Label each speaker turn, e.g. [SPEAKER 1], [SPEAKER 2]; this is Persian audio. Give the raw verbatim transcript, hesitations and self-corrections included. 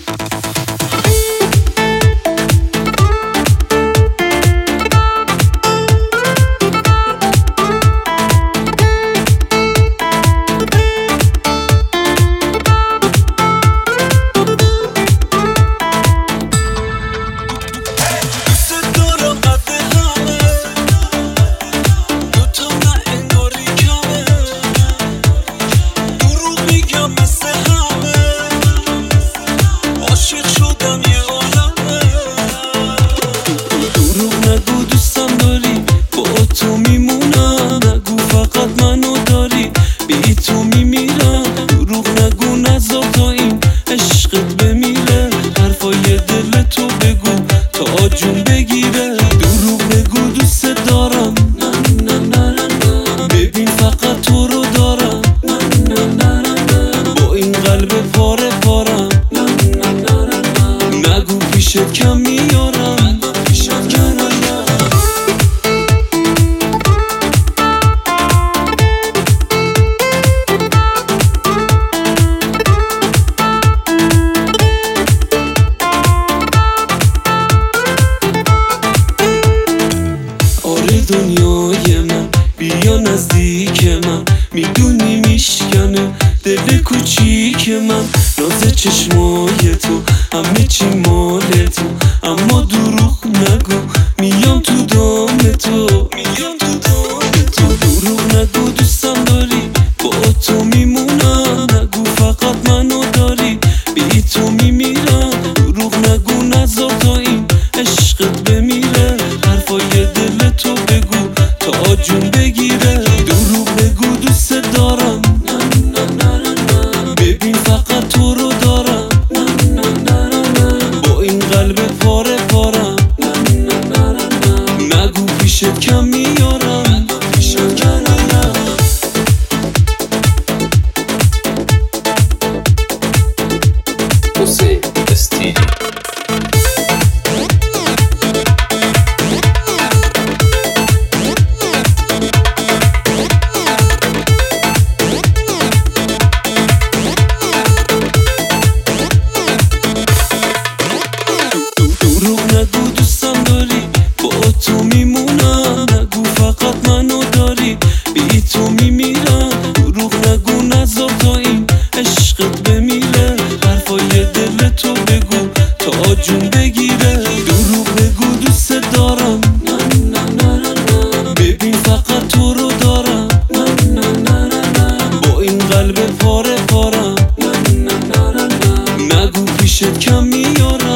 [SPEAKER 1] جون بگیره. دروغ نگو دوست دارم، نه نه نه نه. ببین فقط تو رو دارم، نه نه نه نه. با این قلب پاره پارم، نه نه نه نه. نگو پیشت کم میارم، نگو پیشت کم میارم. دنیای من بیا نزدیک من، میدونی میشکنه دل کوچیک من. ناز چشمای تو همه چی مال تو، اما دروغ نگو میام تو دام تو، میام تو دام تو. دروغ نگو دوستم داری، با تو میمونم. نگو فقط منو داری، بی تو میمیرم. دروغ نگو نذار تا این عشقت بمیره. حرفای دل تو بگو تا جون بگیره. دروغ بگو دوست دارم، نه نه نه نه. ببین فقط تو رو دارم، نه نه نه نه. با این قلب پاره پارم، نه نه نه نه. نگو پیشت کم میارم، نگو پیشت کم میارم.
[SPEAKER 2] حسین استیلی
[SPEAKER 1] نگو دوستم داری، با تو میمونم. نگو فقط منو داری، بی تو میمیرم. دروغ نگو نذار تا این عشقت بمیره. حرفای دل تو بگو تا جون بگیره. دروغ بگو دوست دارم، نه نه نه نه. ببین فقط تو رو دارم، نه نه نه نه. با این قلب پاره پارم، نه نه نه نه. نگو پیشت کم میارم.